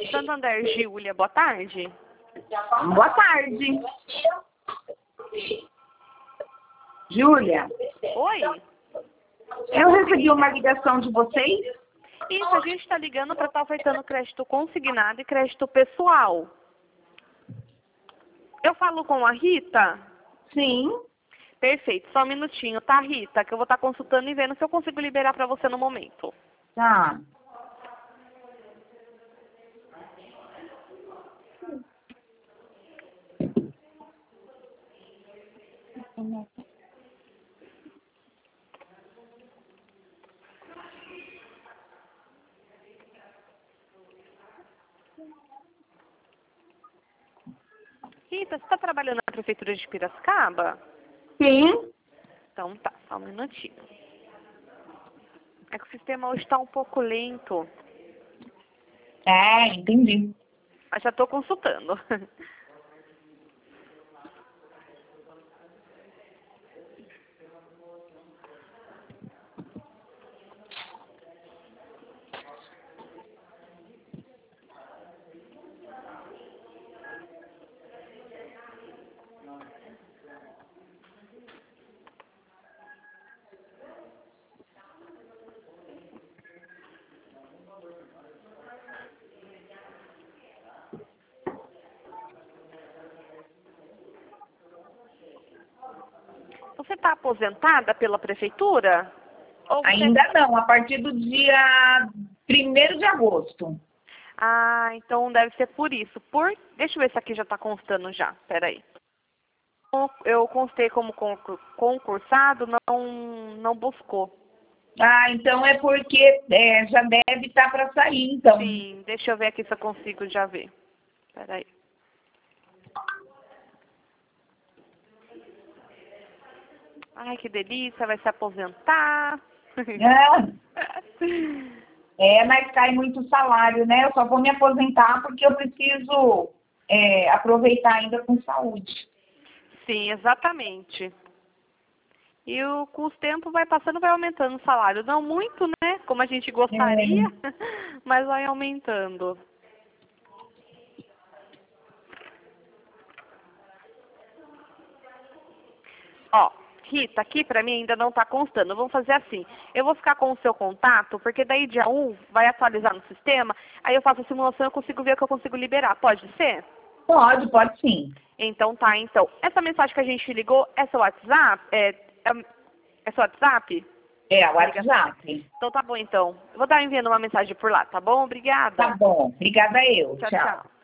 Santander, Júlia, boa tarde. Boa tarde. Júlia, Oi? eu recebi uma ligação de vocês? Isso, a gente está ligando para estar ofertando crédito consignado e crédito pessoal. Eu falo com a Rita? Sim. Perfeito, só um minutinho, tá, Rita? Que eu vou estar consultando e vendo se eu consigo liberar para você no momento. Tá. Rita, você está trabalhando na Prefeitura de Piracicaba? Sim. Então tá, só um minutinho. É que o sistema hoje está um pouco lento, Entendi. mas já estou consultando. Você está aposentada pela Prefeitura? Ou você... Ainda não, a partir do dia 1º de agosto. Ah, então deve ser por isso. Deixa eu ver se aqui já está constando já. Peraí. Eu constei como concursado, não buscou. Então é porque já deve estar para sair, então. Sim, deixa eu ver aqui se eu consigo já ver. Peraí. Ai, que delícia, vai se aposentar. Mas cai muito salário, né? Eu só vou me aposentar porque eu preciso aproveitar ainda com saúde. Sim, exatamente. E com os tempos vai passando, vai aumentando o salário. Não muito, né? Como a gente gostaria, mas vai aumentando. Ó, Rita, aqui pra mim ainda não tá constando. Vamos fazer assim. Eu vou ficar com o seu contato, porque daí dia 1 vai atualizar no sistema, aí eu faço a simulação e eu consigo ver o que eu consigo liberar. Pode ser? Pode sim. Então tá, então. Essa mensagem que a gente ligou é seu WhatsApp? É seu WhatsApp? É, o WhatsApp. Então tá bom, então. Eu vou estar enviando uma mensagem por lá, tá bom? Obrigada. Tá bom. Obrigada eu. Tchau, Tchau. tchau.